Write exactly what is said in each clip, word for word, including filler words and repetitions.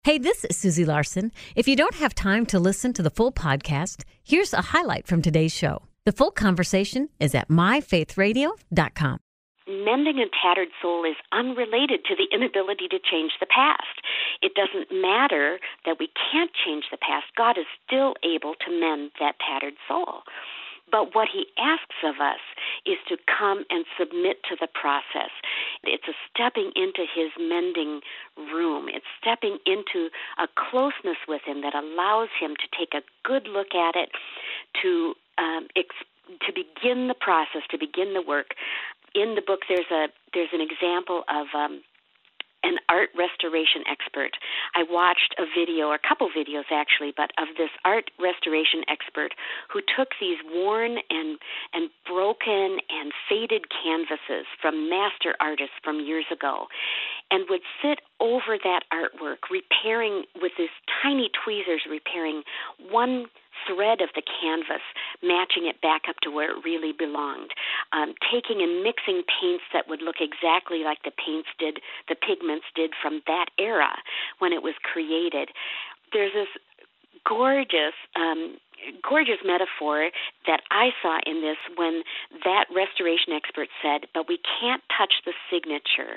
Hey, this is Susie Larson. If you don't have time to listen to the full podcast, here's a highlight from today's show. The full conversation is at my faith radio dot com. Mending a tattered soul is unrelated to the inability to change the past. It doesn't matter that we can't change the past. God is still able to mend that tattered soul. But what he asks of us is to come and submit to the process. It's a stepping into his mending room. It's stepping into a closeness with him that allows him to take a good look at it, to um, ex- to begin the process, to begin the work. In the book, there's a there's an example of um, an art restoration expert. I watched a video, or a couple videos actually, but of this art restoration expert who took these worn and and broken and faded canvases from master artists from years ago and would sit over that artwork, repairing with these tiny tweezers, repairing one thread of the canvas, matching it back up to where it really belonged, um, taking and mixing paints that would look exactly like the paints did, the pigments did from that era when it was created. There's this gorgeous, um, gorgeous metaphor that I saw in this when that restoration expert said, but we can't touch the signature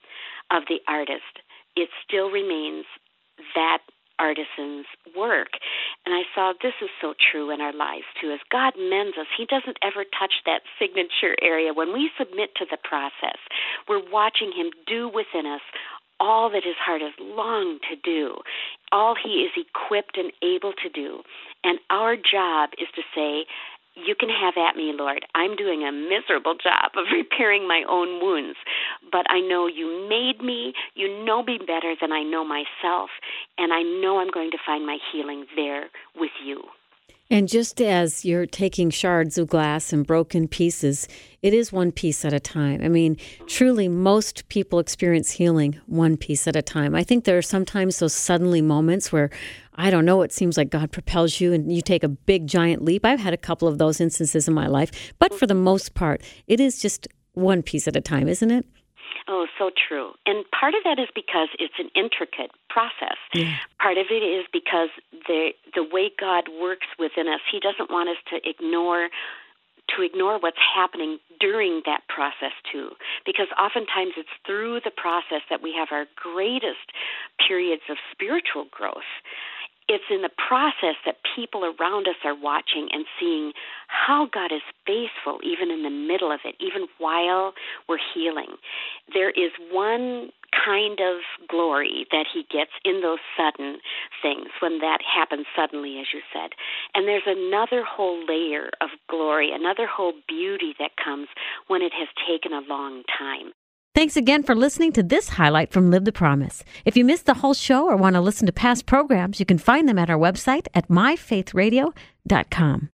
of the artist. It still remains that artisan's work. And I saw this is so true in our lives too. As God mends us, he doesn't ever touch that signature area. When we submit to the process, we're watching him do within us all that his heart has longed to do, all he is equipped and able to do. And our job is to say, you can have at me, Lord. I'm doing a miserable job of repairing my own wounds, but I know you made me. You know me better than I know myself, and I know I'm going to find my healing there with you. And just as you're taking shards of glass and broken pieces, it is one piece at a time. I mean, truly, most people experience healing one piece at a time. I think there are sometimes those suddenly moments where, I don't know, it seems like God propels you and you take a big, giant leap. I've had a couple of those instances in my life. But for the most part, it is just one piece at a time, isn't it? Oh, so true. And part of that is because it's an intricate process. Yeah. Part of it is because the the way God works within us, he doesn't want us to ignore to ignore what's happening during that process too. Because oftentimes it's through the process that we have our greatest periods of spiritual growth. It's in the process that people around us are watching and seeing how God is faithful even in the middle of it, even while we're healing. There is one kind of glory that he gets in those sudden things, when that happens suddenly, as you said. And there's another whole layer of glory, another whole beauty that comes when it has taken a long time. Thanks again for listening to this highlight from Live the Promise. If you missed the whole show or want to listen to past programs, you can find them at our website at my faith radio dot com.